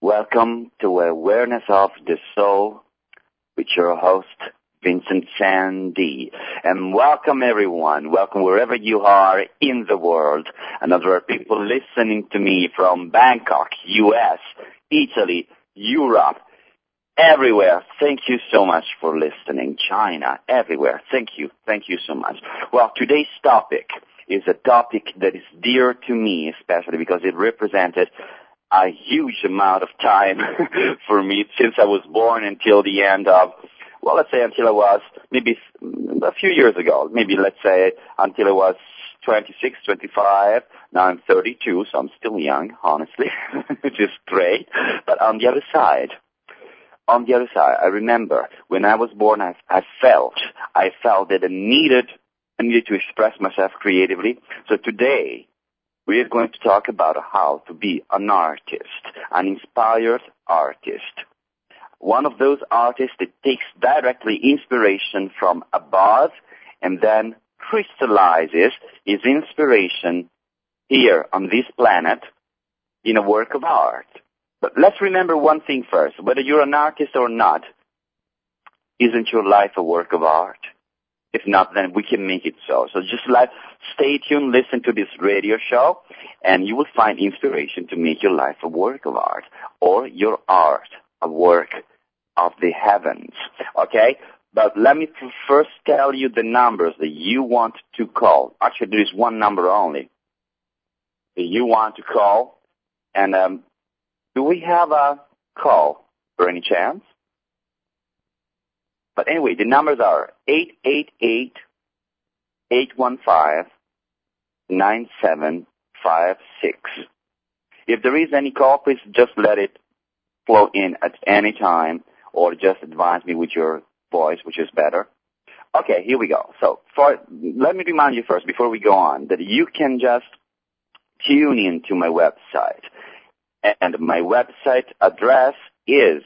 Welcome to Awareness of the Soul with your host, Vincent Sandy. And welcome everyone. Welcome wherever you are in the world. And there are people listening to me from Bangkok, US, Italy, Europe, everywhere. Thank you so much for listening. China, everywhere. Thank you. Thank you so much. Well, today's topic is a topic that is dear to me, especially because it represented a huge amount of time for me since I was born until the end of, well, let's say until I was maybe a few years ago, maybe let's say until I was 26, 25. Now I'm 32, so I'm still young, honestly, which is great. But on the other side, I remember when I was born, I felt that I needed to express myself creatively. So today, we are going to talk about how to be an artist, an inspired artist. One of those artists that takes directly inspiration from above and then crystallizes his inspiration here on this planet in a work of art. But let's remember one thing first. Whether you're an artist or not, isn't your life a work of art? If not, then we can make it so. So just stay tuned, listen to this radio show, and you will find inspiration to make your life a work of art, or your art a work of the heavens. Okay? But let me first tell you the numbers that you want to call. Actually, there is one number only that you want to call. And do we have a call for any chance? But anyway, the numbers are 888-815-9756. If there is any call, please just let it flow in at any time, or just advise me with your voice, which is better. Okay, here we go. So let me remind you first, before we go on, that you can just tune in to my website. And my website address is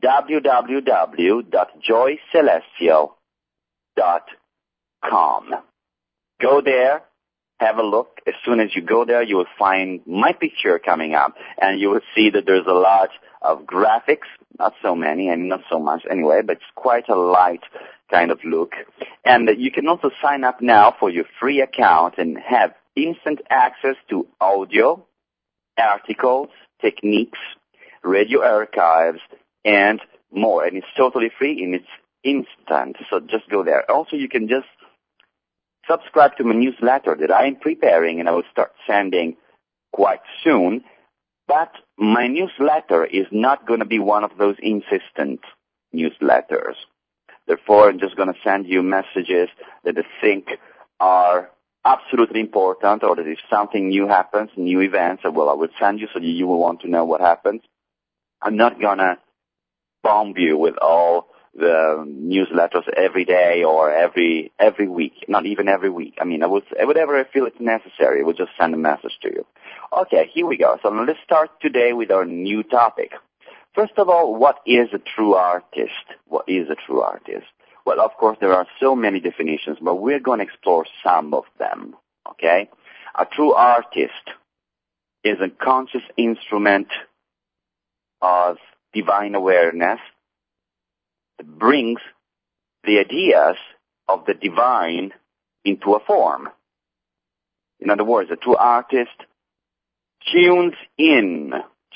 www.joycelestial.com. Go there, have a look. As soon as you go there, you will find my picture coming up, and you will see that there's a lot of graphics, not so many, and not so much anyway, but it's quite a light kind of look. And you can also sign up now for your free account and have instant access to audio, articles, techniques, radio archives, and more. And it's totally free and it's instant. So just go there. Also, you can just subscribe to my newsletter that I am preparing and I will start sending quite soon. But my newsletter is not going to be one of those insistent newsletters. Therefore, I'm just going to send you messages that I think are absolutely important, or that if something new happens, new events, I will send you so you will want to know what happens. I'm not going to bomb you with all the newsletters every day or every week, not even every week. I mean, whatever I feel it's necessary, I will just send a message to you. Okay, here we go. So let's start today with our new topic. First of all, what is a true artist? What is a true artist? Well, of course, there are so many definitions, but we're going to explore some of them, okay? A true artist is a conscious instrument of divine awareness that brings the ideas of the divine into a form. In other words, a true artist tunes in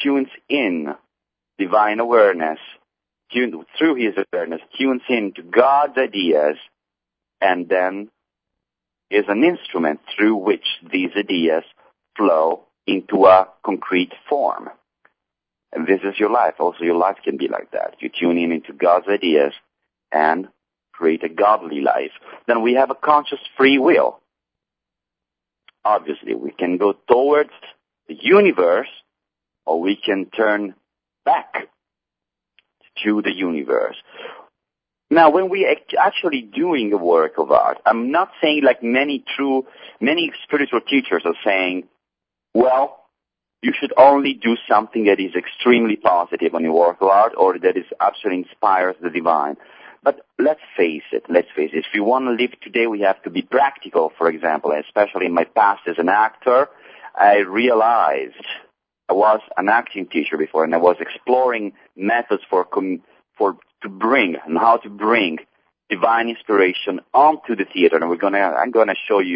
divine awareness, through his awareness, tunes into God's ideas, and then is an instrument through which these ideas flow into a concrete form. And this is your life. Also, your life can be like that. You tune in into God's ideas and create a godly life. Then we have a conscious free will. Obviously, we can go towards the universe, or we can turn back to the universe. Now, when we actually doing a work of art, I'm not saying like many spiritual teachers are saying, well, you should only do something that is extremely positive on your work of art, or that is actually inspires the divine. But let's face it. If we want to live today, we have to be practical, for example, especially in my past as an actor. I realized I was an acting teacher before, and I was exploring methods to bring and how to bring divine inspiration onto the theater. And I'm gonna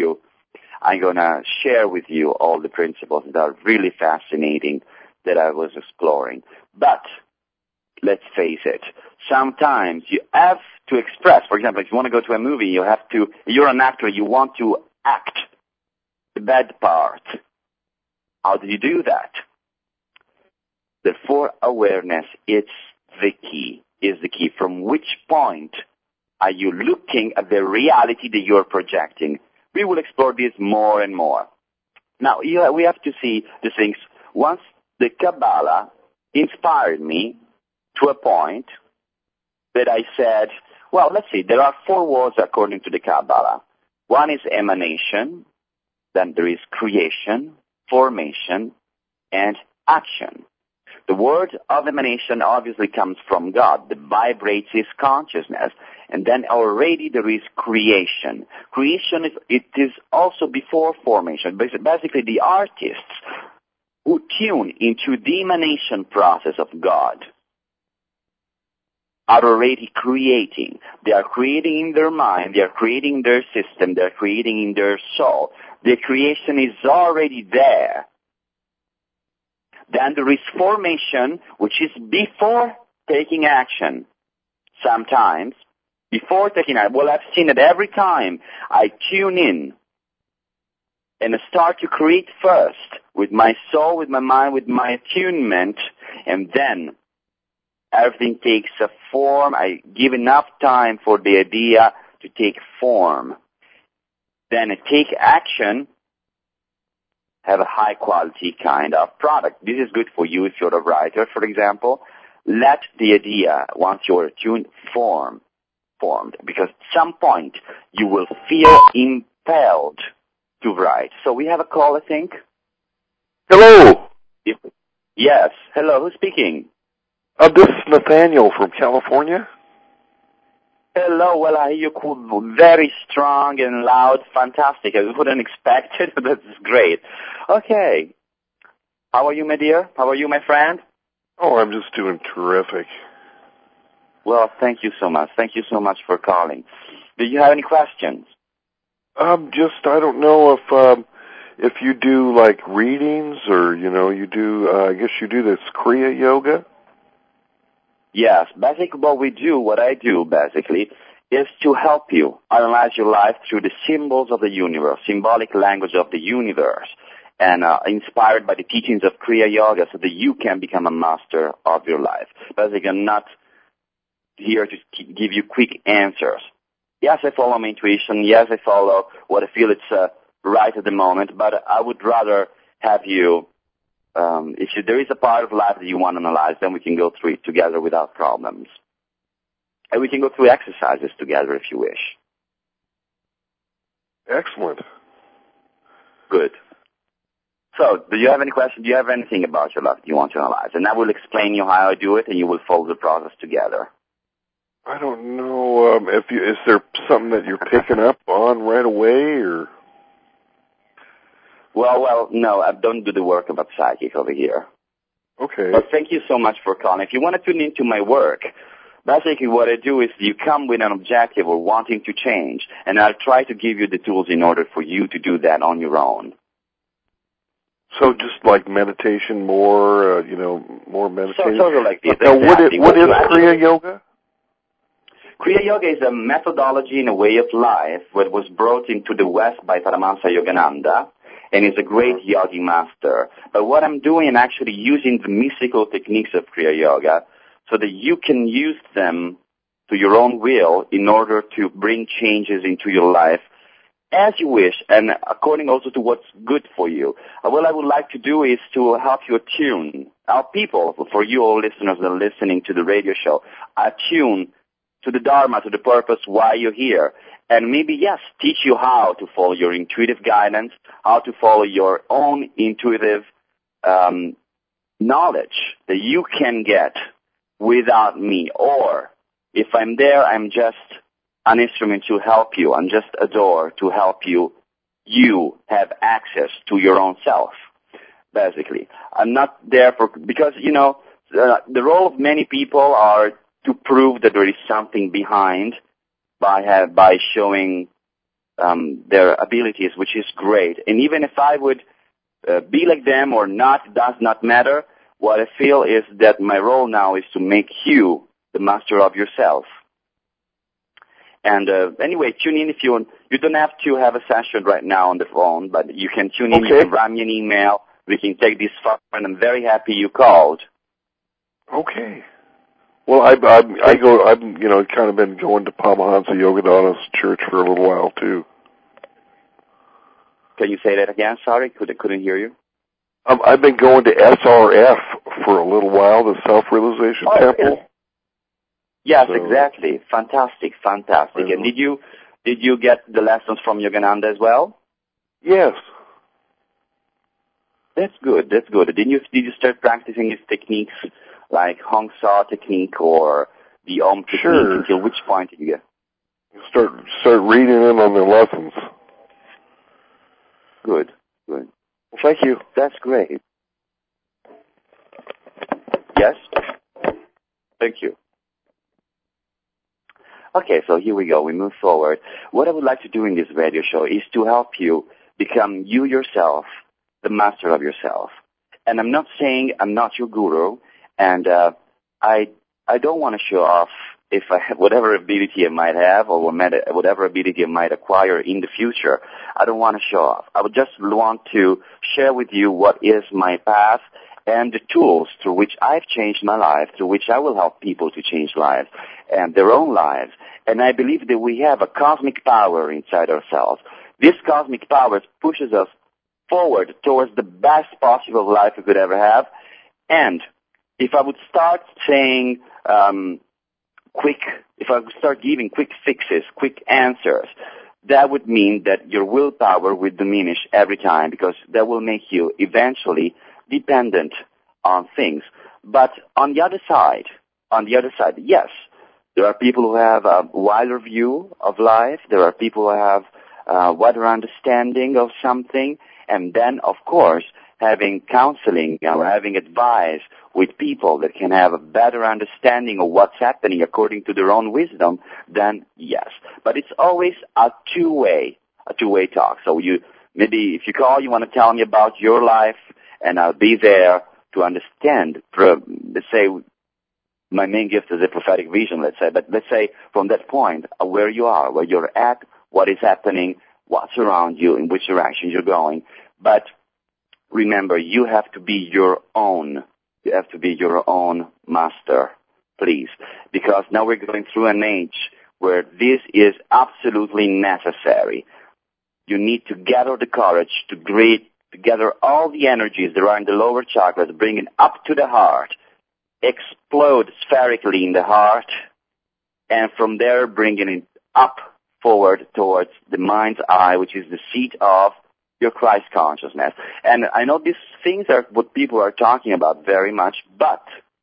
share with you all the principles that are really fascinating that I was exploring. But let's face it, sometimes you have to express. For example, if you want to go to a movie, you're an actor, you want to act the bad part. How do you do that? Therefore, awareness is the key. From which point are you looking at the reality that you're projecting? We will explore this more and more. Now, we have to see the things. Once the Kabbalah inspired me to a point that I said, well, let's see, there are 4 words according to the Kabbalah. One is emanation, then there is creation, formation, and action. The word of emanation obviously comes from God, that vibrates his consciousness. And then already there is creation. Creation, it is also before formation. Basically, the artists who tune into the emanation process of God are already creating. They are creating in their mind, they are creating in their system, they are creating in their soul. The creation is already there. Then there is formation, which is before taking action. Sometimes, before taking action, well, I've seen it every time I tune in and start to create first with my soul, with my mind, with my attunement, and then everything takes a form. I give enough time for the idea to take form. Then I take action, have a high-quality kind of product. This is good for you if you're a writer, for example. Let the idea, once you're attuned, formed. Because at some point, you will feel impelled to write. So we have a call, I think. Hello. Yes. Hello, who's speaking? This is Nathaniel from California. Hello, well, I hear you call very strong and loud. Fantastic. I wouldn't expect it, but that's great. Okay. How are you, my dear? How are you, my friend? Oh, I'm just doing terrific. Well, thank you so much. Thank you so much for calling. Do you have any questions? I don't know if you do like readings or, you do, I guess you do this Kriya Yoga. Yes, basically what I do basically is to help you analyze your life through the symbols of the universe, symbolic language of the universe, and inspired by the teachings of Kriya Yoga so that you can become a master of your life. Basically, I'm not here to give you quick answers. Yes, I follow my intuition. Yes, I follow what I feel it's right at the moment, but I would rather have you if there is a part of life that you want to analyze, then we can go through it together without problems. And we can go through exercises together if you wish. Excellent. Good. So, do you have any questions? Do you have anything about your life you want to analyze? And I will explain you how I do it, and you will follow the process together. I don't know. Is there something that you're picking up on right away, or? Well, no, I don't do the work of a psychic over here. Okay. But thank you so much for calling. If you want to tune into my work, basically what I do is you come with an objective or wanting to change, and I'll try to give you the tools in order for you to do that on your own. So just like meditation, more meditation? Sort of like this. Now, exactly. what is Kriya Yoga? Kriya Yoga is a methodology and a way of life that was brought into the West by Paramahansa Yogananda, and is a great yogi master. But what I'm doing, I'm actually using the mystical techniques of Kriya Yoga so that you can use them to your own will in order to bring changes into your life as you wish, and according also to what's good for you. What I would like to do is to help you attune our people, for you all listeners that are listening to the radio show, attune to the Dharma, to the purpose why you're here. And maybe, yes, teach you how to follow your intuitive guidance, how to follow your own intuitive knowledge that you can get without me. Or if I'm there, I'm just an instrument to help you. I'm just a door to help you have access to your own self. basically. I'm not there because, the role of many people are to prove that there is something behind by showing their abilities, which is great. And even if I would be like them or not, does not matter. What I feel is that my role now is to make you the master of yourself. And anyway, tune in if you want. You don't have to have a session right now on the phone, but you can tune in. Okay. You can write me an email. We can take this far, and I'm very happy you called. Okay. Well, I've kind of been going to Paramahansa Yogananda's church for a little while too. Can you say that again? Sorry, couldn't hear you. I've been going to SRF for a little while, the Self-Realization Temple. Yeah. Yes, exactly. Fantastic. And did you get the lessons from Yogananda as well? Yes. That's good. Did you start practicing his techniques like Hong Sa technique or the Om technique? Sure. Until which point did you get? Start reading in on the lessons. Good. Well, thank you. That's great. Yes? Thank you. Okay, so here we go. We move forward. What I would like to do in this radio show is to help you become you yourself, the master of yourself. And I'm not saying I'm not your guru, and I don't want to show off if I have whatever ability I might have or whatever ability I might acquire in the future. I don't want to show off. I would just want to share with you what is my path and the tools through which I've changed my life, through which I will help people to change lives and their own lives. And I believe that we have a cosmic power inside ourselves. This cosmic power pushes us forward towards the best possible life we could ever have. And if I would start saying if I would start giving quick fixes, quick answers, that would mean that your willpower would diminish every time, because that will make you eventually dependent on things. But on the other side, yes, there are people who have a wider view of life. There are people who have a wider understanding of something. And then, of course, having counseling or having advice with people that can have a better understanding of what's happening according to their own wisdom, then yes. But it's always a two-way talk. So maybe if you call, you want to tell me about your life, and I'll be there to understand. Let's say my main gift is a prophetic vision, let's say. But let's say from that point, where you are, where you're at, what is happening, what's around you, in which direction you're going. But remember, you have to be your own. You have to be your own master, please. Because now we're going through an age where this is absolutely necessary. You need to gather the courage to gather all the energies that are in the lower chakras, bring it up to the heart, explode spherically in the heart, and from there bringing it up forward towards the mind's eye, which is the seat of your Christ consciousness. And I know these things are what people are talking about very much, but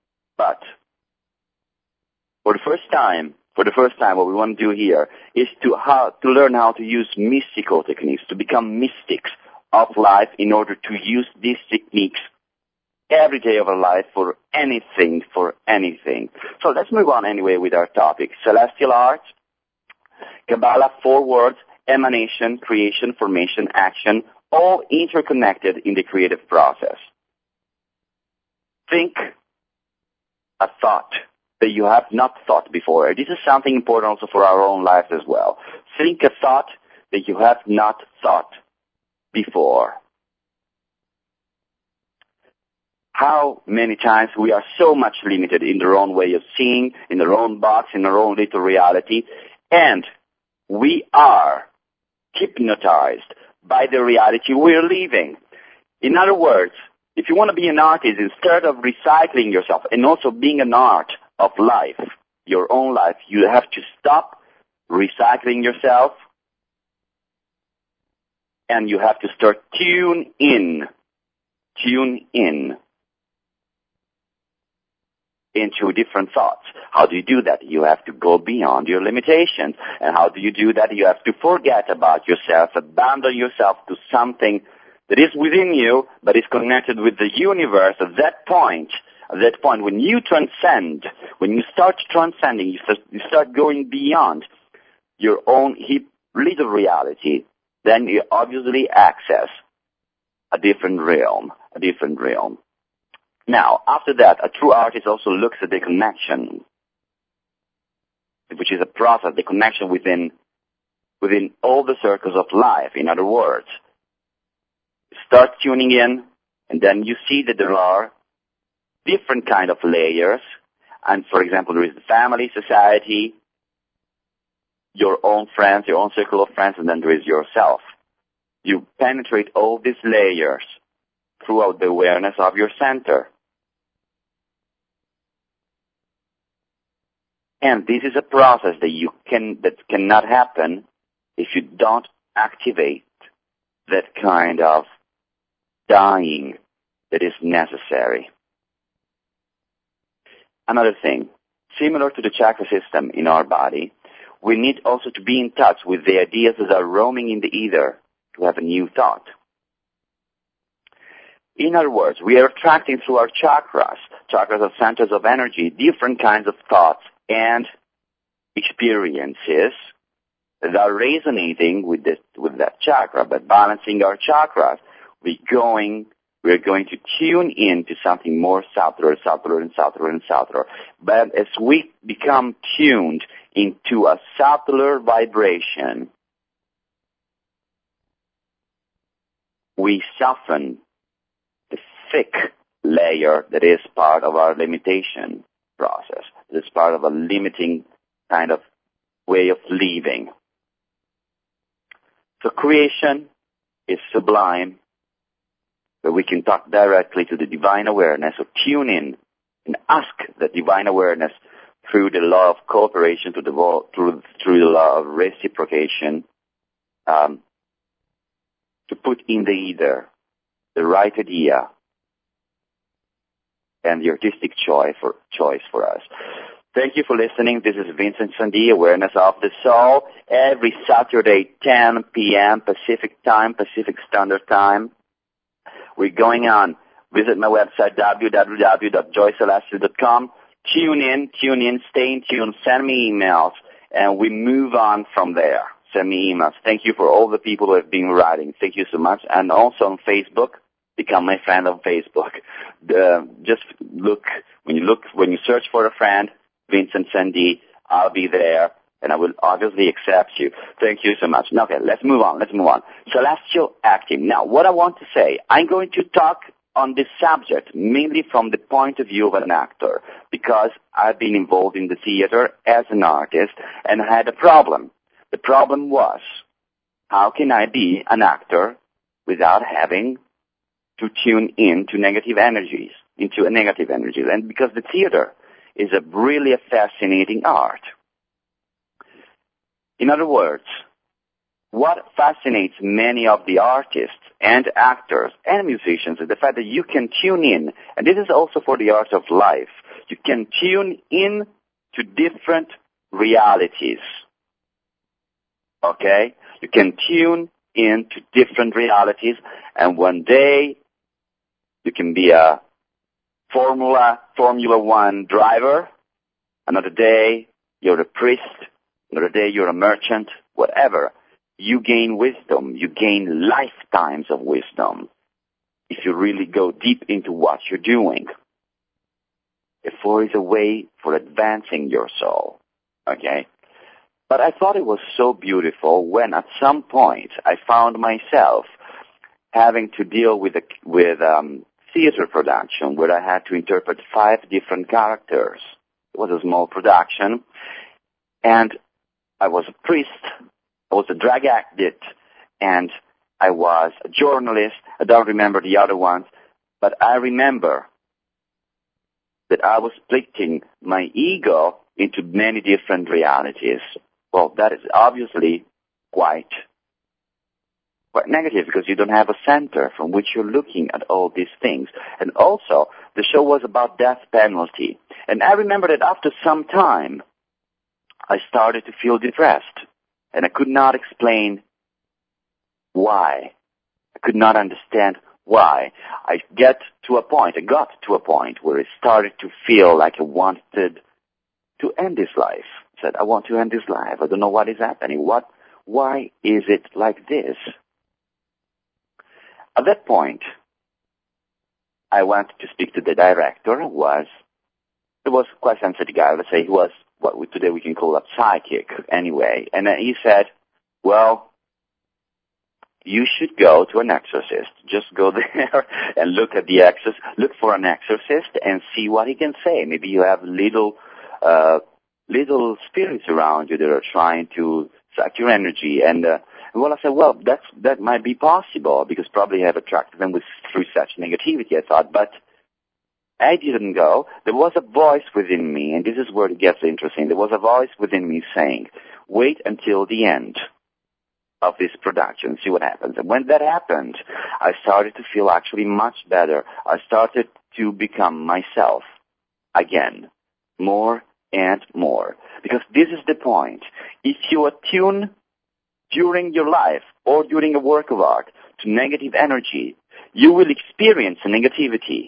for the first time, what we want to do here is to learn how to use mystical techniques, to become mystics of life in order to use these techniques every day of our life for anything. So let's move on anyway with our topic. Celestial art, Kabbalah, 4 words, emanation, creation, formation, action, all interconnected in the creative process. Think a thought that you have not thought before. This is something important also for our own lives as well. Think a thought that you have not thought before. How many times we are so much limited in their own way of seeing, in their own box, in our own little reality, and we are hypnotized by the reality we're living. In other words, if you want to be an artist, instead of recycling yourself and also being an art of life, your own life, you have to stop recycling yourself, and you have to start tune in into different thoughts. How do you do that? You have to go beyond your limitations. And how do you do that? You have to forget about yourself, abandon yourself to something that is within you, but is connected with the universe. At that point, when you transcend, when you start transcending, you start going beyond your own little reality, then you obviously access a different realm. Now, after that, a true artist also looks at the connection, which is a process, the connection within all the circles of life. In other words, start tuning in, and then you see that there are different kind of layers. And for example, there is the family, society, your own friends, your own circle of friends, and then there is yourself. You penetrate all these layers throughout the awareness of your center. And this is a process that cannot happen if you don't activate that kind of dying that is necessary. Another thing, similar to the chakra system in our body, we need also to be in touch with the ideas that are roaming in the ether to have a new thought. In other words, we are attracting through our chakras are centers of energy, different kinds of thoughts and experiences that are resonating with that chakra. By balancing our chakras, we're going to tune in to something more subtler. But as we become tuned into a subtler vibration, we soften the thick layer that is part of our limitation process. That is part of a limiting kind of way of living. So creation is sublime, but we can talk directly to the divine awareness, or tune in and ask the divine awareness through the law of cooperation, through the law of reciprocation, to put in the ether the right idea and the artistic choice for us. Thank you for listening. This is Vincent Sandhi, Awareness of the Soul, every Saturday, 10 p.m. Pacific Standard Time. We're going on. Visit my website, www.joycelestial.com. Tune in, stay in tune, send me emails, and we move on from there. Send me emails. Thank you for all the people who have been writing. Thank you so much. And also on Facebook, become my friend on Facebook. Just look, when you search for a friend, Vincent Sandhi, I'll be there, and I will obviously accept you. Thank you so much. Now, okay, let's move on. Celestial acting. Now, what I want to say, I'm going to talk on this subject mainly from the point of view of an actor, because I've been involved in the theater as an artist, and I had a problem. The problem was, how can I be an actor without having to tune in to negative energies, and because the theater is really a fascinating art. In other words, what fascinates many of the artists and actors and musicians is the fact that you can tune in, and this is also for the art of life, you can tune in to different realities. Okay? You can tune in to different realities, and one day you can be a Formula One driver, another day you're a priest, another day you're a merchant, whatever. You gain wisdom, you gain lifetimes of wisdom if you really go deep into what you're doing. Therefore, is a way for advancing your soul, okay? But I thought it was so beautiful when at some point I found myself having to deal with theater production where I had to interpret 5 different characters. It was a small production, and I was a priest, I was a drag addict, and I was a journalist. I don't remember the other ones, but I remember that I was splitting my ego into many different realities. Well, that is obviously quite negative, because you don't have a center from which you're looking at all these things. And also, the show was about death penalty. And I remember that after some time, I started to feel depressed. And I could not explain why. I could not understand why. I got to a point where it started to feel like I wanted to end this life. I said, I want to end this life. I don't know what is happening. Why is it like this? At that point, I went to speak to the director. He was quite a sensitive guy. Let's say he was what today we can call a psychic anyway. And then he said, well, you should go to an exorcist. Just go there and look for an exorcist and see what he can say. Maybe you have little spirits around you that are trying to suck your energy. And I said, well, that might be possible because probably I have attracted them through such negativity, I thought. But I didn't go. There was a voice within me, and this is where it gets interesting. There was a voice within me saying, wait until the end of this production, see what happens. And when that happened, I started to feel actually much better. I started to become myself again, more and more. Because this is the point. If you attune during your life or during a work of art to negative energy, you will experience negativity.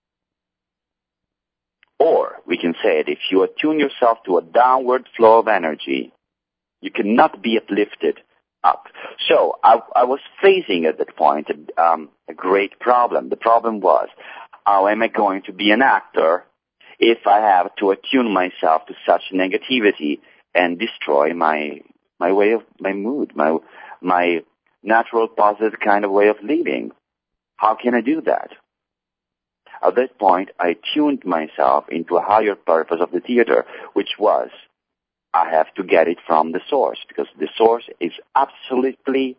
Or, we can say it, if you attune yourself to a downward flow of energy, you cannot be uplifted up. So, I was facing at that point a great problem. The problem was, how am I going to be an actor if I have to attune myself to such negativity and destroy my mood, my natural positive kind of way of living? How can I do that? At that point, I tuned myself into a higher purpose of the theater, which was, I have to get it from the source, because the source is absolutely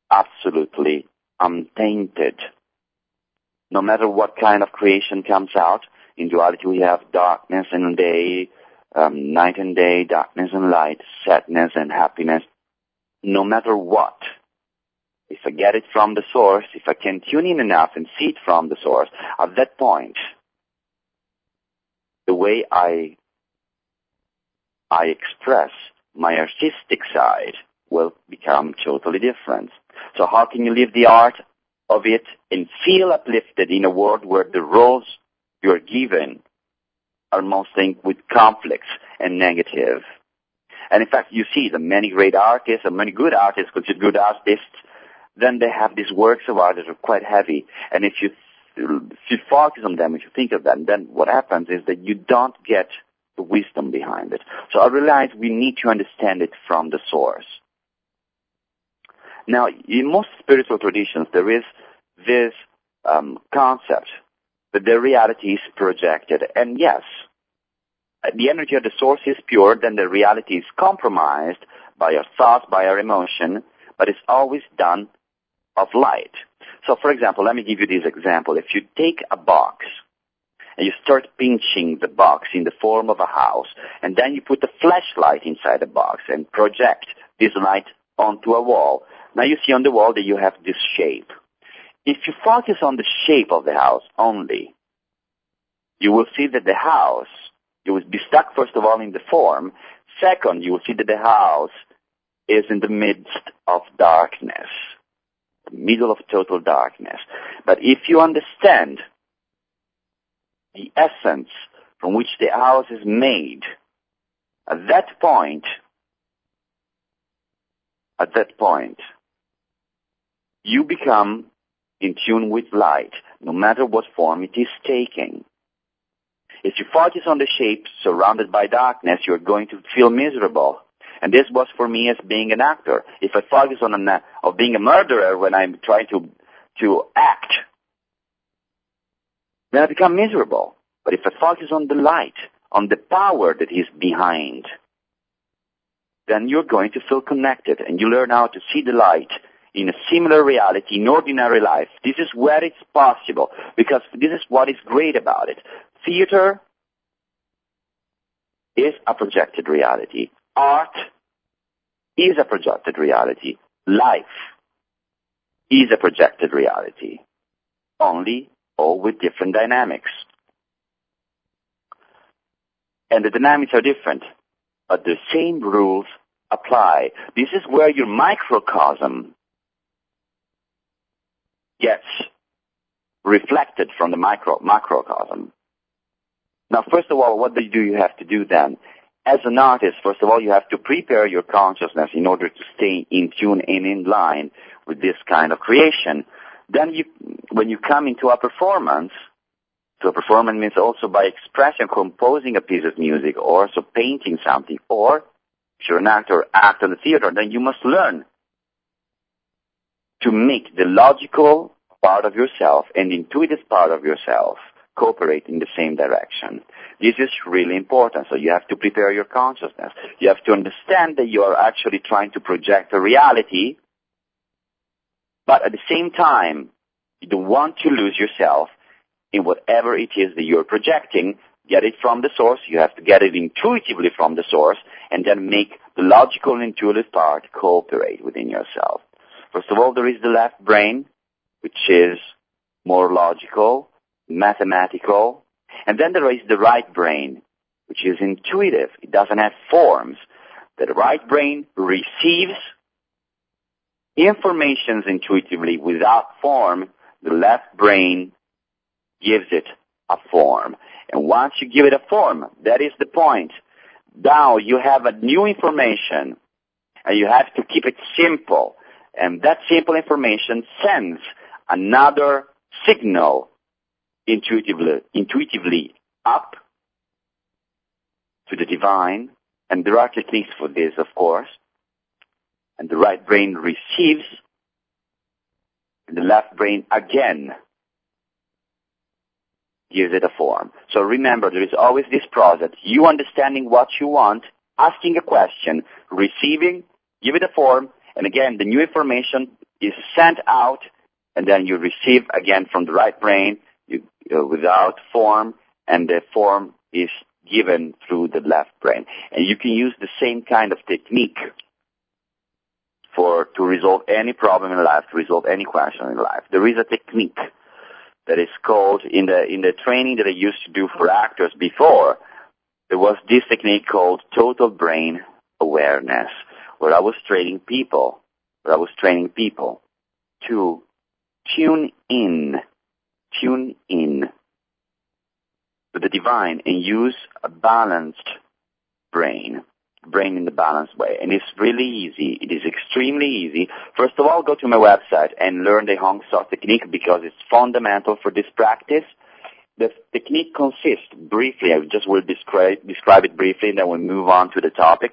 untainted. No matter what kind of creation comes out, in duality we have darkness and day, night and day, darkness and light, sadness and happiness. No matter what, if I get it from the source, if I can tune in enough and see it from the source, at that point, the way I express my artistic side will become totally different. So how can you live the art of it and feel uplifted in a world where the roles you're given are mostly with conflicts and negative? And in fact, you see the many great artists and many good artists, considered good artists, then they have these works of art that are quite heavy. And if you focus on them, if you think of them, then what happens is that you don't get the wisdom behind it. So I realized we need to understand it from the source. Now, in most spiritual traditions, there is this concept that the reality is projected. And yes, the energy of the source is pure, then the reality is compromised by our thoughts, by our emotion, but it's always done of light. So, for example, let me give you this example. If you take a box and you start pinching the box in the form of a house, and then you put a flashlight inside the box and project this light onto a wall, now you see on the wall that you have this shape. If you focus on the shape of the house only, you will see that the house, you will be stuck first of all in the form. Second, you will see that the house is in the midst of darkness, the middle of total darkness. But if you understand the essence from which the house is made, at that point, you become in tune with light, no matter what form it is taking. If you focus on the shape surrounded by darkness, you're going to feel miserable. And this was for me as being an actor. If I focus on being a murderer when I'm trying to act, then I become miserable. But if I focus on the light, on the power that is behind, then you're going to feel connected, and you learn how to see the light in a similar reality, in ordinary life. This is where it's possible, because this is what is great about it. Theater is a projected reality. Art is a projected reality. Life is a projected reality. Only all with different dynamics. And the dynamics are different, but the same rules apply. This is where your microcosm reflected from the macrocosm. Now, first of all, what do you have to do then? As an artist, first of all, you have to prepare your consciousness in order to stay in tune and in line with this kind of creation. Then when you come into a performance, so performance means also by expression, composing a piece of music, or so painting something, or if you're an actor, act on the theater, then you must learn to make the logical part of yourself and the intuitive part of yourself cooperate in the same direction. This is really important. So you have to prepare your consciousness. You have to understand that you are actually trying to project a reality, but at the same time, you don't want to lose yourself in whatever it is that you're projecting. Get it from the source. You have to get it intuitively from the source, and then make the logical and intuitive part cooperate within yourself. First of all, there is the left brain, which is more logical, mathematical, and then there is the right brain, which is intuitive. It doesn't have forms. The right brain receives information intuitively without form. The left brain gives it a form. And once you give it a form, that is the point. Now you have a new information, and you have to keep it simple. And that simple information sends another signal intuitively up to the divine, and there are techniques for this, of course, and the right brain receives, and the left brain again gives it a form. So remember, there is always this process, you understanding what you want, asking a question, receiving, give it a form, and again, the new information is sent out, and then you receive again from the right brain, without form, and the form is given through the left brain. And you can use the same kind of technique to resolve any problem in life, to resolve any question in life. There is a technique that is called, in the training that I used to do for actors before, there was this technique called total brain awareness, where I was training people to tune in to the divine and use a balanced brain in the balanced way. And it's really easy. It is extremely easy. First of all, go to my website and learn the Hong Sau technique, because it's fundamental for this practice. The technique consists, briefly, I just will describe it briefly, and then we'll move on to the topic.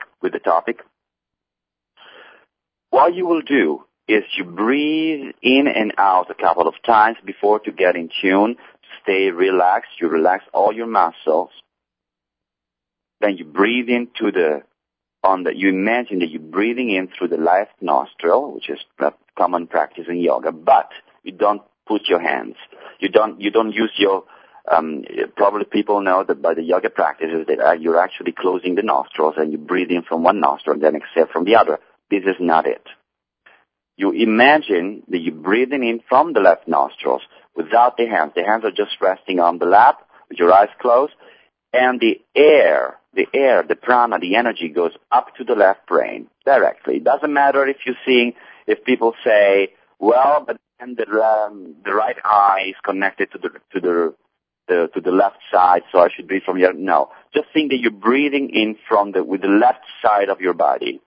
What you will do is you breathe in and out a couple of times before to get in tune, to stay relaxed. You relax all your muscles. Then you breathe into you imagine that you're breathing in through the left nostril, which is a common practice in yoga, but you don't put your hands. You don't use your, probably people know that by the yoga practices that you're actually closing the nostrils and you breathe in from one nostril and then exhale from the other. This is not it. You imagine that you're breathing in from the left nostrils without the hands. The hands are just resting on the lap with your eyes closed, and the air, the prana, the energy goes up to the left brain directly. It doesn't matter if people say, well, but then the right eye is connected to the left side, so I should breathe from here. No, just think that you're breathing in with the left side of your body.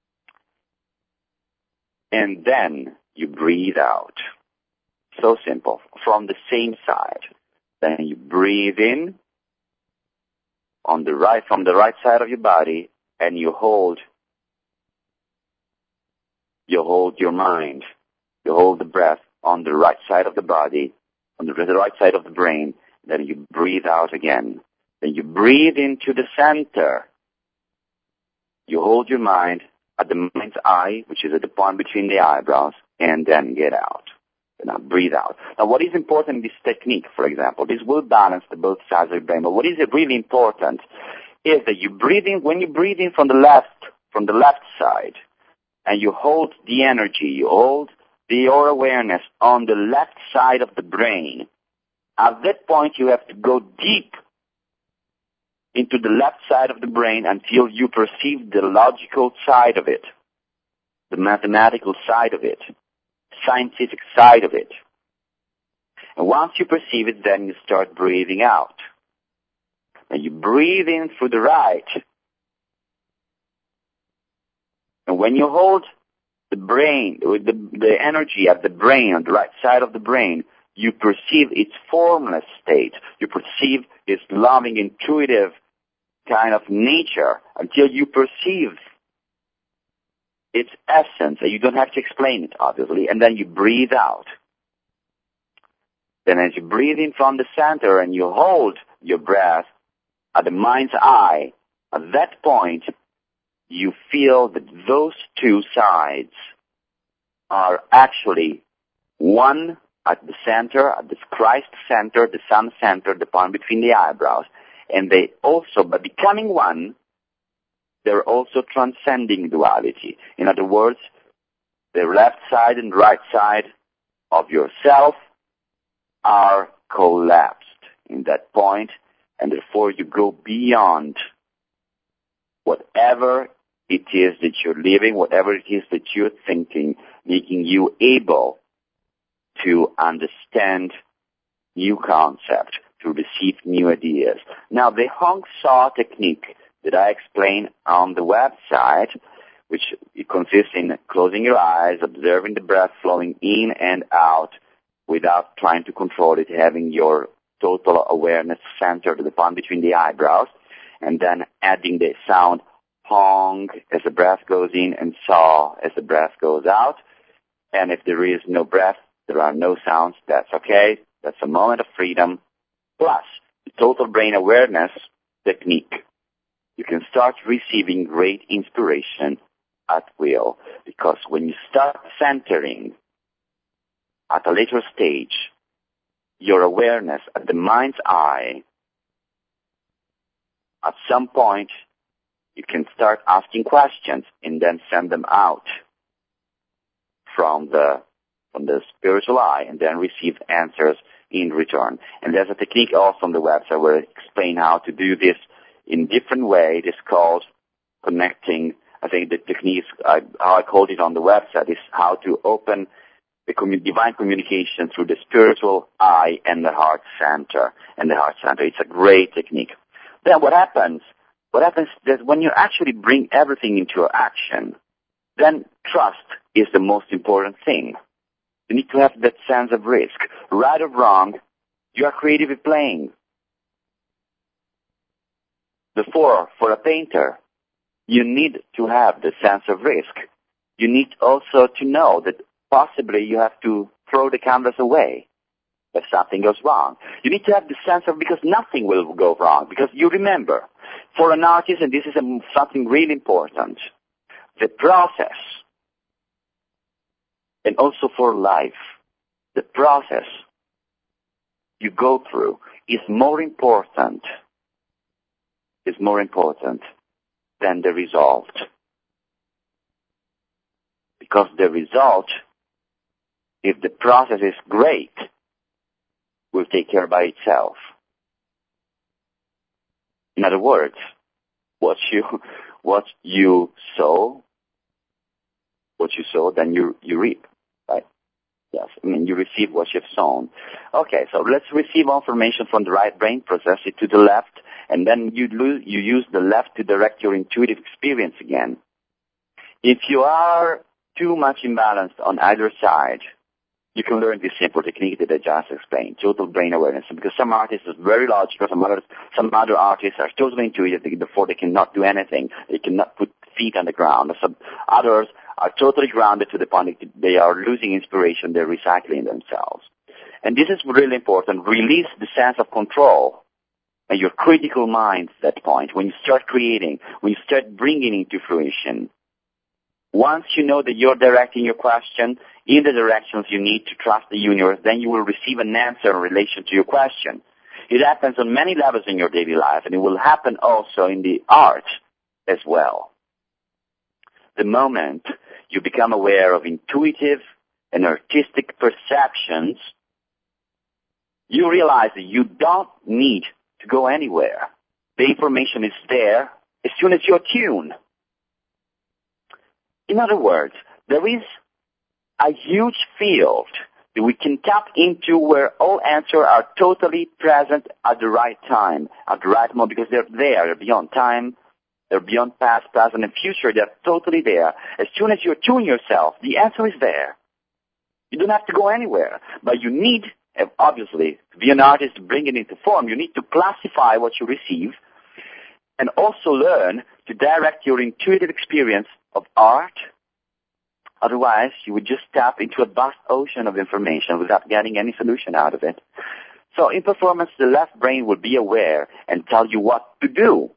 And then you breathe out. So simple. From the same side. Then you breathe in from the right side of your body, and you hold your mind. You hold the breath on the right side of the body, on the right side of the brain. Then you breathe out again. Then you breathe into the center. You hold your mind at the mind's eye, which is at the point between the eyebrows, and then get out. Now breathe out. Now what is important in this technique, for example, this will balance the both sides of the brain, but what is really important is that when you breathe in from the left side, and you hold the energy, you hold your awareness on the left side of the brain, at that point you have to go deep into the left side of the brain until you perceive the logical side of it, the mathematical side of it, scientific side of it. And once you perceive it, then you start breathing out. And you breathe in through the right. And when you hold the brain, the energy at the brain, on the right side of the brain, you perceive its formless state. You perceive its loving, intuitive kind of nature until you perceive its essence. And you don't have to explain it, obviously. And then you breathe out. Then as you breathe in from the center and you hold your breath at the mind's eye, at that point, you feel that those two sides are actually one at the center, at the Christ center, the Sun center, the point between the eyebrows. And they also, by becoming one, they're also transcending duality. In other words, the left side and right side of yourself are collapsed in that point, and therefore you go beyond whatever it is that you're living, whatever it is that you're thinking, making you able to understand new concepts, to receive new ideas. Now, the Hong Sau technique that I explain on the website, which it consists in closing your eyes, observing the breath flowing in and out without trying to control it, having your total awareness centered at the point between the eyebrows, and then adding the sound Hong as the breath goes in and Sau as the breath goes out. And if there is no breath, there are no sounds, that's okay. That's a moment of freedom. Plus, the total brain awareness technique. You can start receiving great inspiration at will, because when you start centering at a later stage your awareness at the mind's eye, at some point you can start asking questions and then send them out from the spiritual eye and then receive answers in return. And there's a technique also on the website where I explain how to do this in different way. It is called connecting. I think the technique, how I called it on the website, is how to open the divine communication through the spiritual eye and the heart center. It's a great technique. Then what happens is when you actually bring everything into action, then trust is the most important thing. You need to have that sense of risk. Right or wrong, you are creatively playing. Therefore, for a painter, you need to have the sense of risk. You need also to know that possibly you have to throw the canvas away if something goes wrong. You need to have the sense of, because nothing will go wrong, because you remember, for an artist, and this is something really important, the process, and also for life, the process you go through is more important than the result. Because the result, if the process is great, will take care by itself. In other words, what you sow, then you reap, right? Yes, you receive what you've sown. Okay, so let's receive information from the right brain, process it to the left, and then you use the left to direct your intuitive experience again. If you are too much imbalanced on either side, you can learn this simple technique that I just explained, total brain awareness. Because some artists are very logical, some other artists are totally intuitive, therefore they cannot do anything. They cannot put feet on the ground. Some others are totally grounded to the point that they are losing inspiration, they're recycling themselves. And this is really important. Release the sense of control and your critical mind at that point. When you start creating, when you start bringing into fruition, once you know that you're directing your question in the directions you need to trust the universe, then you will receive an answer in relation to your question. It happens on many levels in your daily life, and it will happen also in the art as well. The moment you become aware of intuitive and artistic perceptions, you realize that you don't need to go anywhere. The information is there as soon as you attune. In other words, there is a huge field we can tap into where all answers are totally present at the right time, at the right moment, because they're there, they're beyond time, they're beyond past, present, and future. They're totally there. As soon as you attune yourself, the answer is there. You don't have to go anywhere, but you need, obviously, to be an artist, to bring it into form. You need to classify what you receive and also learn to direct your intuitive experience of art. Otherwise, you would just tap into a vast ocean of information without getting any solution out of it. So in performance, the left brain will be aware and tell you what to do,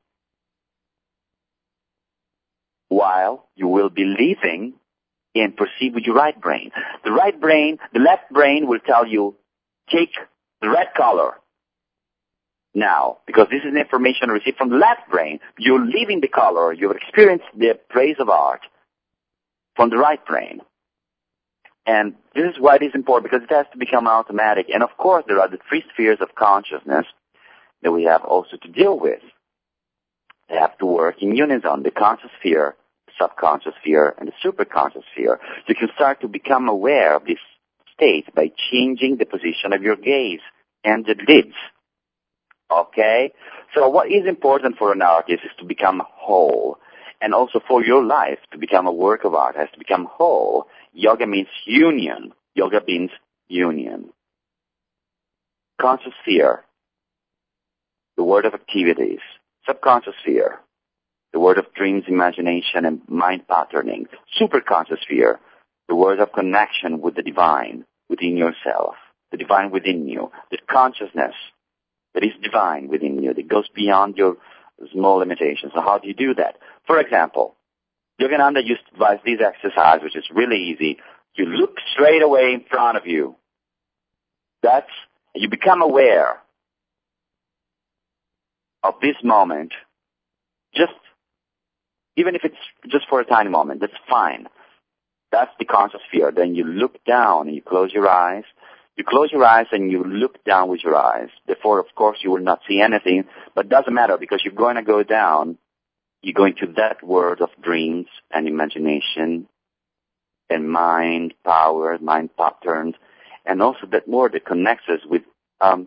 while you will be living and perceive with your right brain. The left brain will tell you, take the red color now, because this is information received from the left brain. You're living the color, you've experienced the praise of art from the right brain. And this is why it is important, because it has to become automatic. And of course, there are the three spheres of consciousness that we have also to deal with. They have to work in unison, the conscious sphere, the subconscious sphere, and the superconscious sphere. You can start to become aware of this state by changing the position of your gaze and the lids. Okay? So what is important for an artist is to become whole. And also for your life to become a work of art has to become whole. Yoga means union. Yoga means union. Conscious sphere, the world of activities. Subconscious sphere, the world of dreams, imagination, and mind patterning. Superconscious sphere, the world of connection with the divine within yourself, the divine within you, the consciousness that is divine within you, that goes beyond your small limitations. So how do you do that? For example, Yogananda used to advise this exercise, which is really easy. You look straight away in front of you. You become aware of this moment, even if it's just for a tiny moment, that's fine. That's the conscious sphere. Then you look down and you close your eyes. You close your eyes and you look down with your eyes. Therefore, of course, you will not see anything, but it doesn't matter because you're going to go down. You go into that world of dreams and imagination and mind power, mind patterns, and also that world that connects us with a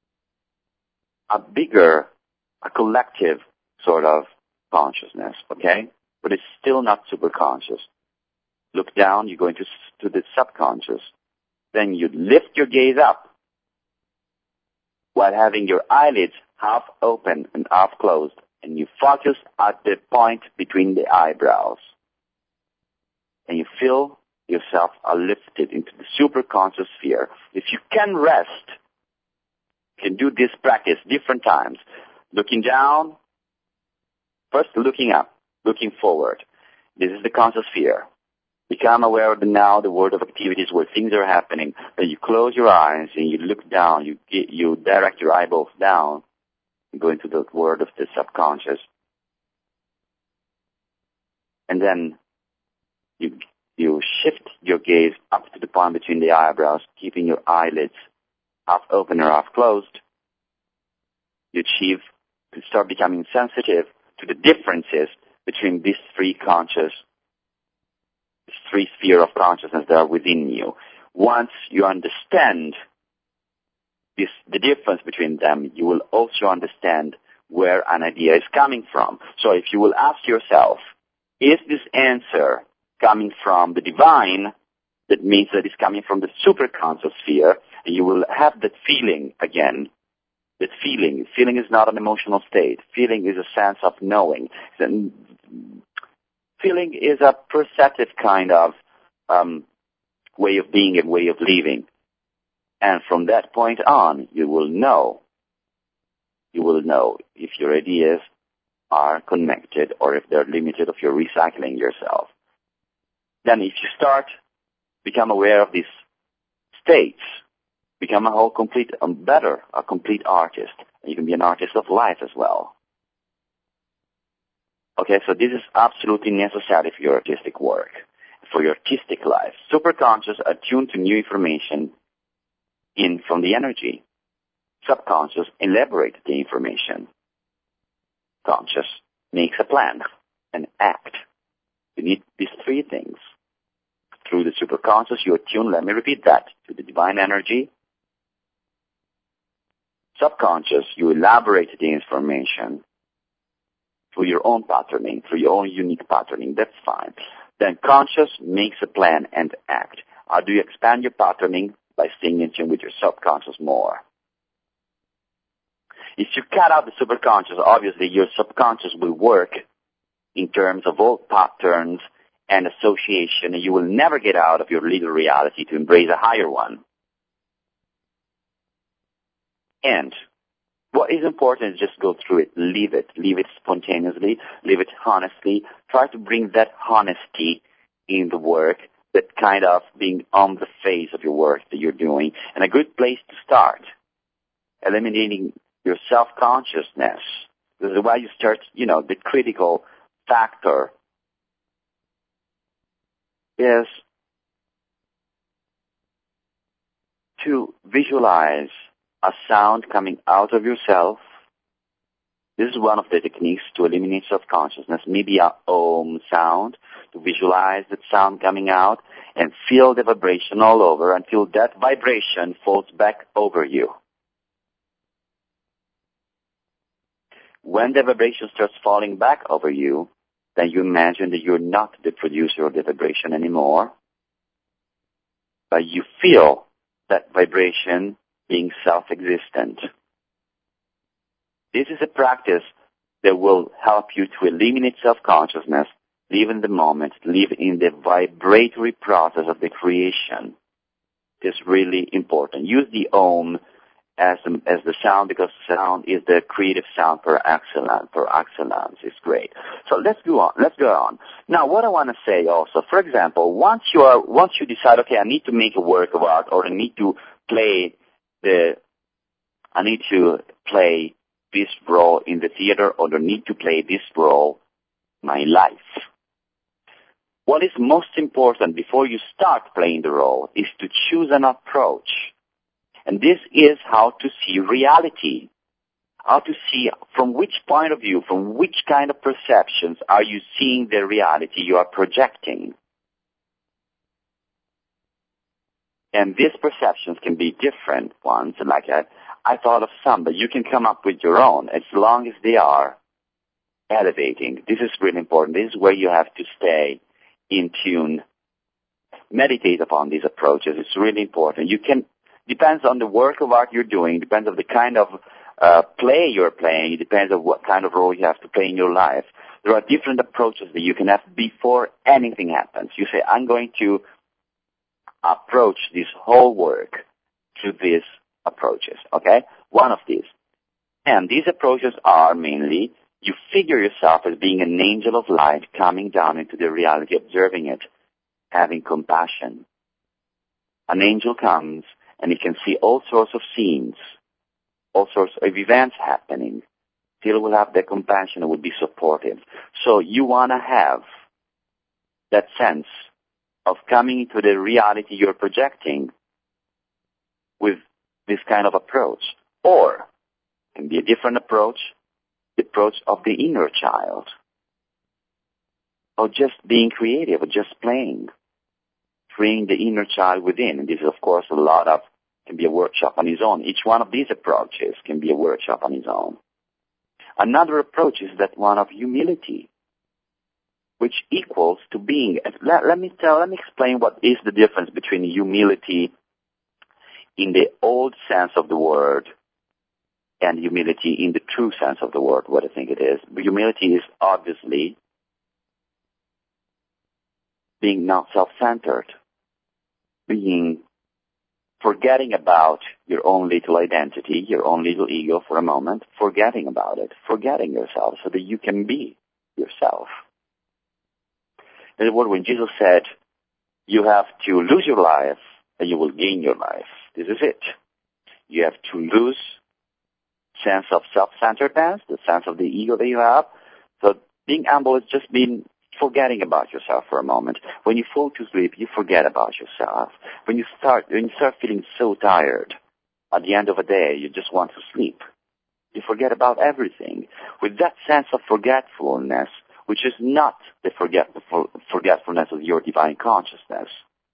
collective sort of consciousness, okay? But it's still not super conscious. Look down, you go into the subconscious. Then you lift your gaze up while having your eyelids half open and half closed, and you focus at the point between the eyebrows. And you feel yourself are lifted into the superconscious sphere. If you can rest, you can do this practice different times. Looking down, first looking up, looking forward. This is the conscious sphere. Become aware of the world of activities where things are happening. Then you close your eyes and you look down. You direct your eyeballs down and go into the world of the subconscious. And then you shift your gaze up to the point between the eyebrows, keeping your eyelids half open or half closed. You start becoming sensitive to the differences between these three sphere of consciousness that are within you. Once you understand the difference between them, you will also understand where an idea is coming from. So if you will ask yourself, is this answer coming from the divine? That means that it's coming from the superconscious sphere, and you will have that feeling again. That feeling is not an emotional state. Feeling is a sense of knowing. Feeling is a perceptive kind of way of being and way of living. And from that point on, you will know if your ideas are connected or if they're limited, if you're recycling yourself. Then if you start become aware of these states, become a complete artist. You can be an artist of life as well. Okay, so this is absolutely necessary for your artistic work, for your artistic life. Superconscious attuned to new information in from the energy. Subconscious elaborate the information. Conscious makes a plan and act. You need these three things. through the superconscious, you attune, let me repeat that, to the divine energy. Subconscious, you elaborate the information through your own patterning, through your own unique patterning. That's fine. Then conscious makes a plan and act. How do you expand your patterning? By staying in tune with your subconscious more. If you cut out the superconscious, obviously your subconscious will work in terms of old patterns and association, and you will never get out of your little reality to embrace a higher one. And what is important is just go through it, live it spontaneously, live it honestly. Try to bring that honesty in the work, that kind of being on the face of your work that you're doing. And a good place to start, eliminating your self-consciousness. This is why you start, the critical factor is to visualize a sound coming out of yourself. This is one of the techniques to eliminate self-consciousness. Maybe a Om sound, to visualize that sound coming out and feel the vibration all over until that vibration falls back over you. When the vibration starts falling back over you, then you imagine that you're not the producer of the vibration anymore, but you feel that vibration being self-existent. This is a practice that will help you to eliminate self-consciousness, live in the moment, live in the vibratory process of the creation. It's really important. Use the Om as the sound, because sound is the creative sound per excellence. It's great. So let's go on. Now, what I want to say also, for example, once you decide, okay, I need to make a work of art, or I need to play this role in the theater, or I need to play this role in my life. What is most important before you start playing the role is to choose an approach. And this is how to see reality. How to see from which point of view, from which kind of perceptions are you seeing the reality you are projecting. And these perceptions can be different ones, like I thought of some, but you can come up with your own as long as they are elevating. This is really important. This is where you have to stay in tune. Meditate upon these approaches. It's really important. Depends on the work of art you're doing, depends on the kind of play you're playing, it depends on what kind of role you have to play in your life. There are different approaches that you can have before anything happens. You say, I'm going to approach this whole work through these approaches, okay? One of these. And these approaches are mainly, you figure yourself as being an angel of light coming down into the reality, observing it, having compassion. An angel comes, and he can see all sorts of scenes, all sorts of events happening. Still will have that compassion and will be supportive. So you want to have that sense of coming into the reality you're projecting with this kind of approach. Or it can be a different approach, the approach of the inner child, or just being creative, or just playing. Freeing the inner child within. And this is, of course, can be a workshop on its own. Each one of these approaches can be a workshop on its own. Another approach is that one of humility, which equals to being. Let me explain what is the difference between humility in the old sense of the word and humility in the true sense of the word, what I think it is. Humility is obviously being not self-centered, forgetting about your own little identity, your own little ego for a moment, forgetting about it, forgetting yourself so that you can be yourself. In other words, when Jesus said, you have to lose your life and you will gain your life, this is it. You have to lose sense of self-centeredness, the sense of the ego that you have. So being humble is just forgetting about yourself for a moment. When you fall to sleep, you forget about yourself. When you start feeling so tired, at the end of a day, you just want to sleep. You forget about everything. With that sense of forgetfulness, which is not the forgetfulness of your divine consciousness,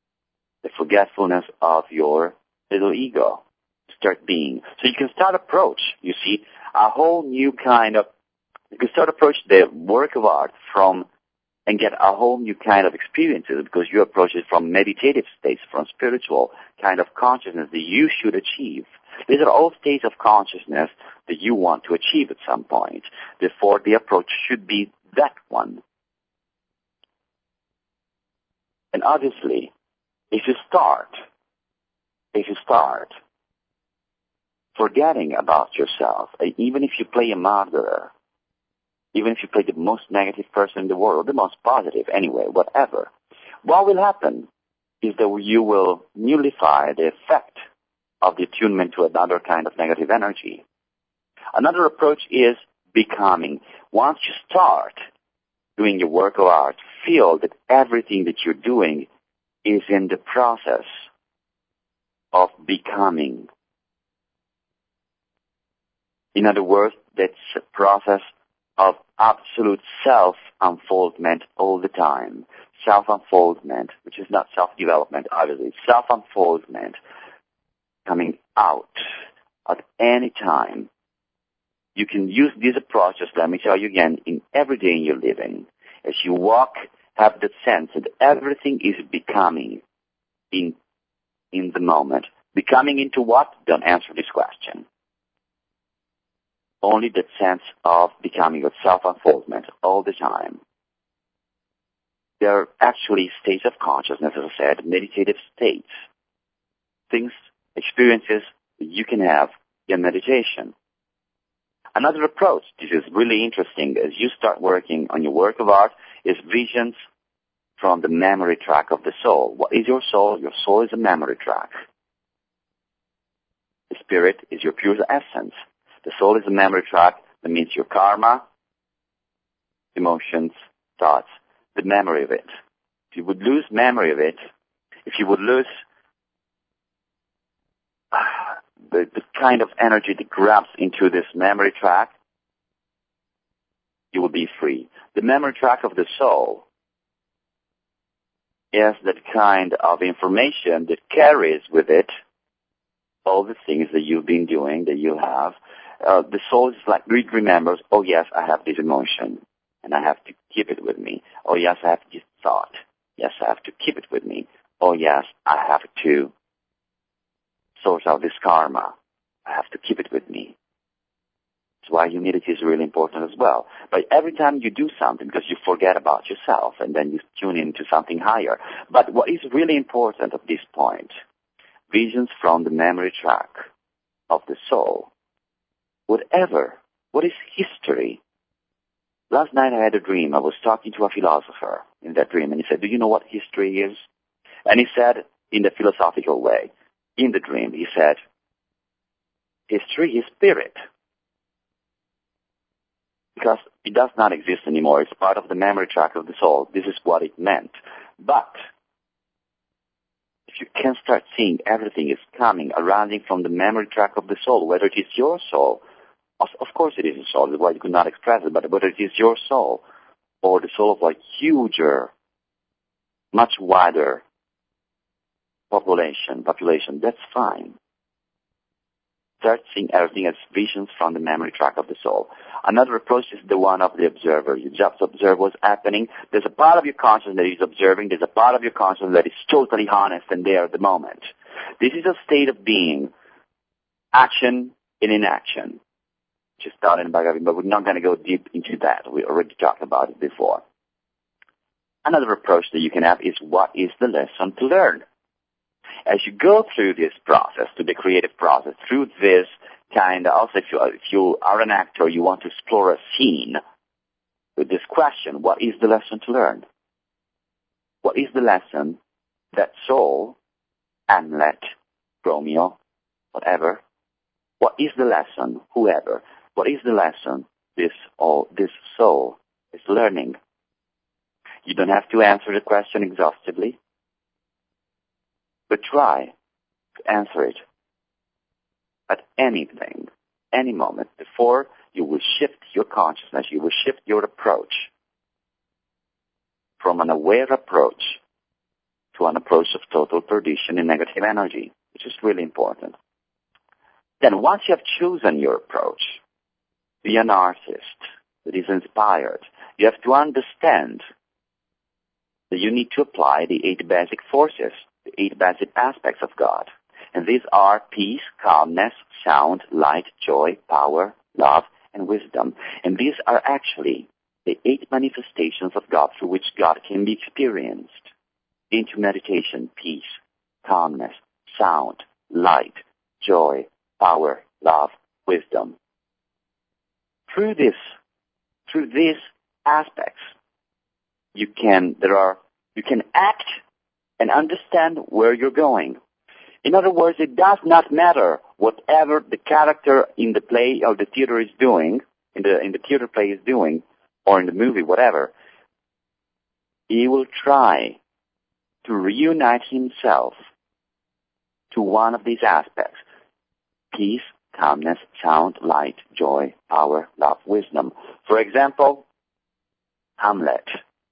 the forgetfulness of your little ego. Start being. So you can start approach, you see, a whole new kind of, you can start approach the work of art from, and get a whole new kind of experiences because you approach it from meditative states, from spiritual kind of consciousness that you should achieve. These are all states of consciousness that you want to achieve at some point. Therefore, the approach should be that one. And obviously, if you start forgetting about yourself, even if you play a murderer, even if you play the most negative person in the world, the most positive anyway, whatever, what will happen is that you will nullify the effect of the attunement to another kind of negative energy. Another approach is becoming. Once you start doing your work of art, feel that everything that you're doing is in the process of becoming. In other words, that's a process of absolute self-unfoldment all the time. Self-unfoldment, which is not self-development, obviously. Self-unfoldment, coming out at any time. You can use these approaches, let me tell you again, in every day in your living. As you walk, have the sense that everything is becoming in the moment. Becoming into what? Don't answer this question. Only that sense of becoming, of self-unfoldment all the time. There are actually states of consciousness, as I said, meditative states. Things, experiences that you can have in meditation. Another approach, this is really interesting, as you start working on your work of art, is visions from the memory track of the soul. What is your soul? Your soul is a memory track. The spirit is your pure essence. The soul is a memory track. That means your karma, emotions, thoughts, the memory of it. If you would lose memory of it, if you would lose the kind of energy that grabs into this memory track, you will be free. The memory track of the soul is that kind of information that carries with it all the things that you've been doing, that you have. The soul is like, it remembers, oh yes, I have this emotion, and I have to keep it with me. Oh yes, I have this thought. Yes, I have to keep it with me. Oh yes, I have to sort out this karma. I have to keep it with me. That's why humility is really important as well. But every time you do something, because you forget about yourself, and then you tune into something higher. But what is really important at this point, visions from the memory track of the soul. Whatever, what is history? Last night I had a dream. I was talking to a philosopher in that dream, and he said, do you know what history is? And he said, in the philosophical way, in the dream, he said, history is spirit. Because it does not exist anymore. It's part of the memory track of the soul. This is what it meant. But if you can start seeing everything is coming, arising from the memory track of the soul, whether it is your soul, of course it is a soul, that's why you could not express it, but whether it is your soul or the soul of a huger, much wider population, that's fine. Start seeing everything as visions from the memory track of the soul. Another approach is the one of the observer. You just observe what's happening. There's a part of your consciousness that is observing. There's a part of your consciousness that is totally honest and there at the moment. This is a state of being, action in inaction. Just thought in Bhagavad, but we're not going to go deep into that. We already talked about it before. Another approach that you can have is, what is the lesson to learn? As you go through this process, to the creative process, through this kind of, also if you are an actor, you want to explore a scene with this question, what is the lesson to learn? What is the lesson that soul, Hamlet, Romeo, whatever, what is the lesson, whoever, what is the lesson this soul is learning? You don't have to answer the question exhaustively, but try to answer it at anything, any moment, before you will shift your consciousness, you will shift your approach from an aware approach to an approach of total perdition in negative energy, which is really important. Then once you have chosen your approach, be a narcissist that is inspired, you have to understand that you need to apply the 8 basic forces, the 8 basic aspects of God. And these are peace, calmness, sound, light, joy, power, love, and wisdom. And these are actually the 8 manifestations of God through which God can be experienced into meditation: peace, calmness, sound, light, joy, power, love, wisdom. Through these aspects, you can act and understand where you're going. In other words, it does not matter whatever the character in the play or the theater is doing, in the theater play is doing, or in the movie, whatever. He will try to reunite himself to one of these aspects: peace, calmness, sound, light, joy, power, love, wisdom. For example, Hamlet.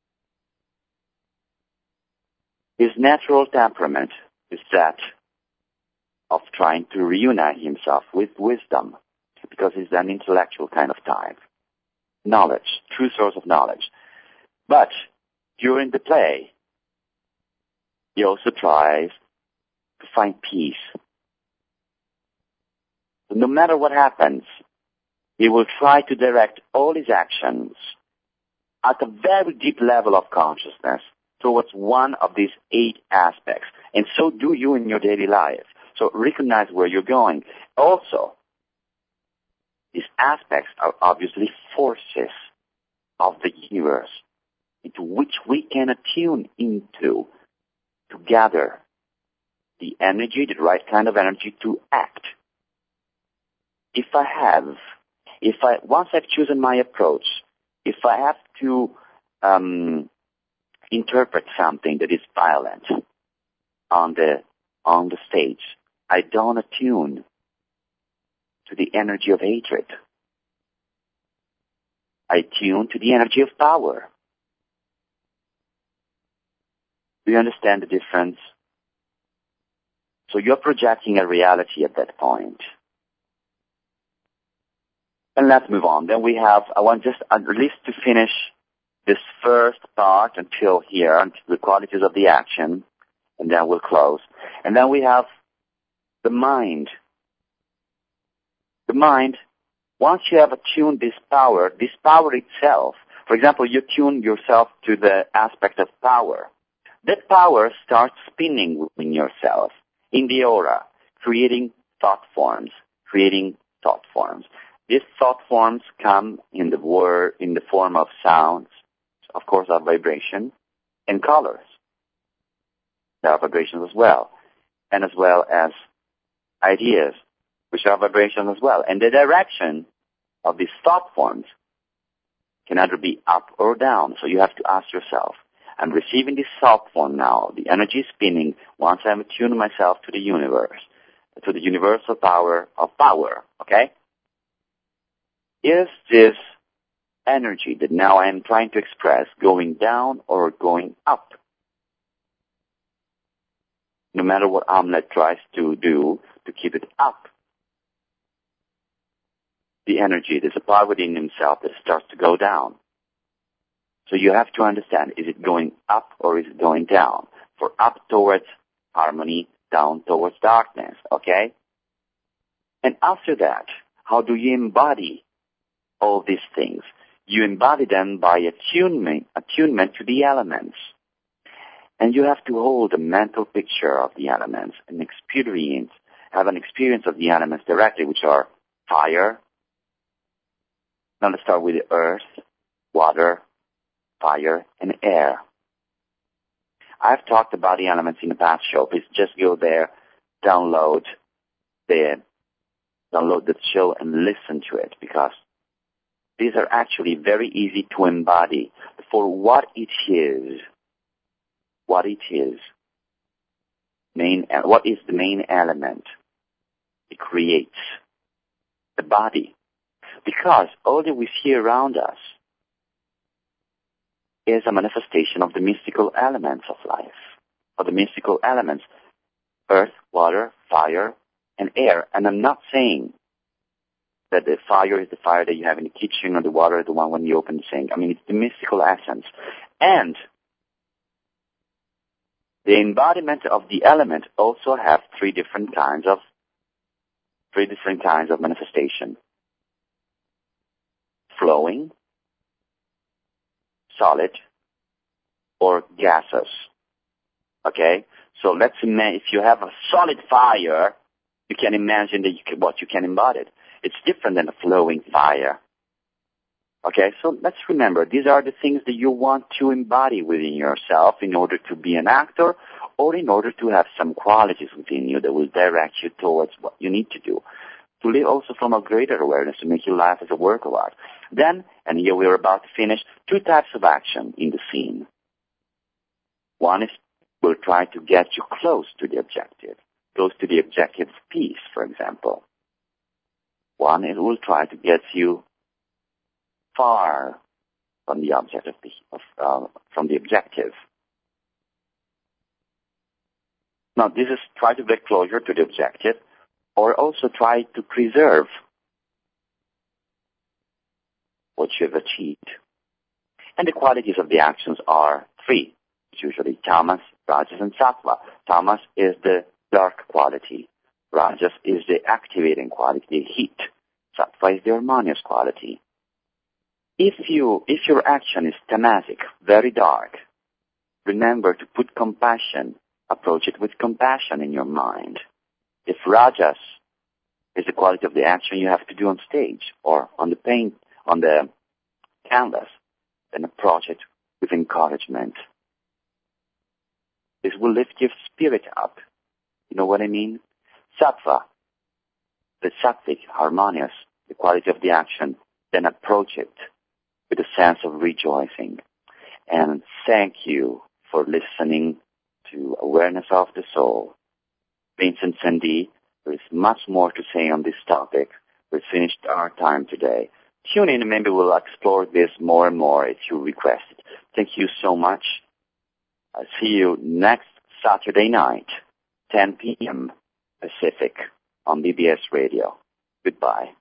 His natural temperament is that of trying to reunite himself with wisdom, because he's an intellectual kind of type. Knowledge, true source of knowledge. But during the play, he also tries to find peace. So no matter what happens, he will try to direct all his actions at a very deep level of consciousness towards one of these 8 aspects. And so do you in your daily life. So recognize where you're going. Also, these aspects are obviously forces of the universe into which we can attune into to gather the energy, the right kind of energy to act. Once I've chosen my approach, if I have to interpret something that is violent on the stage, I don't attune to the energy of hatred. I tune to the energy of power. Do you understand the difference? So you're projecting a reality at that point. And let's move on. Then we have, I want just at least to finish this first part until here, until the qualities of the action, and then we'll close. And then we have the mind. The mind, once you have attuned this power itself, for example, you tune yourself to the aspect of power. That power starts spinning within yourself, in the aura, creating thought forms. These thought forms come in the form of sounds, of course, of vibration, and colors. There are vibrations as well, and as well as ideas, which are vibrations as well. And the direction of these thought forms can either be up or down. So you have to ask yourself, I'm receiving this thought form now. The energy is spinning. Once I'm attuned myself to the universe, to the universal power of power, okay? Is this energy that now I am trying to express going down or going up? No matter what Hamlet tries to do to keep it up, the energy, there's a power within himself that starts to go down. So you have to understand, is it going up or is it going down? For up towards harmony, down towards darkness, okay? And after that, how do you embody all these things? You embody them by attunement to the elements. And you have to hold a mental picture of the elements and have an experience of the elements directly, which are fire. Now let's start with the earth, water, fire, and air. I've talked about the elements in the past show. Please just go there, download the show and listen to it, because these are actually very easy to embody for what it is. What it is. What is the main element? It creates the body. Because all that we see around us is a manifestation of the mystical elements of life, of the mystical elements, earth, water, fire, and air. And I'm not saying that the fire is the fire that you have in the kitchen or the water is the one when you open the sink. I mean, it's the mystical essence. And the embodiment of the element also have three different kinds of manifestation. Flowing, solid, or gaseous. Okay? So let's imagine if you have a solid fire, you can imagine that what you can embody. It's different than a flowing fire. Okay, so let's remember, these are the things that you want to embody within yourself in order to be an actor or in order to have some qualities within you that will direct you towards what you need to do. To live also from a greater awareness, to make your life as a work of art. Then, and here we're about to finish, two types of action in the scene. One is will try to get you close to the objective of peace, for example. One, it will try to get you far from the objective. Now, this is try to get closer to the objective, or also try to preserve what you have achieved. And the qualities of the actions are three. It's usually tamas, rajas, and sattva. Tamas is the dark quality. Rajas is the activating quality, the heat. Sattva is the harmonious quality. If your action is tamasic, very dark, remember to put compassion, approach it with compassion in your mind. If rajas is the quality of the action you have to do on stage or on the canvas, then approach it with encouragement. This will lift your spirit up. You know what I mean? Sattva, the sattvic, harmonious, the quality of the action, then approach it with a sense of rejoicing. And thank you for listening to Awareness of the Soul. Vincent Sandee, there is much more to say on this topic. We've finished our time today. Tune in and maybe we'll explore this more and more if you request it. Thank you so much. I'll see you next Saturday night, 10 p.m. Pacific on BBS Radio. Goodbye.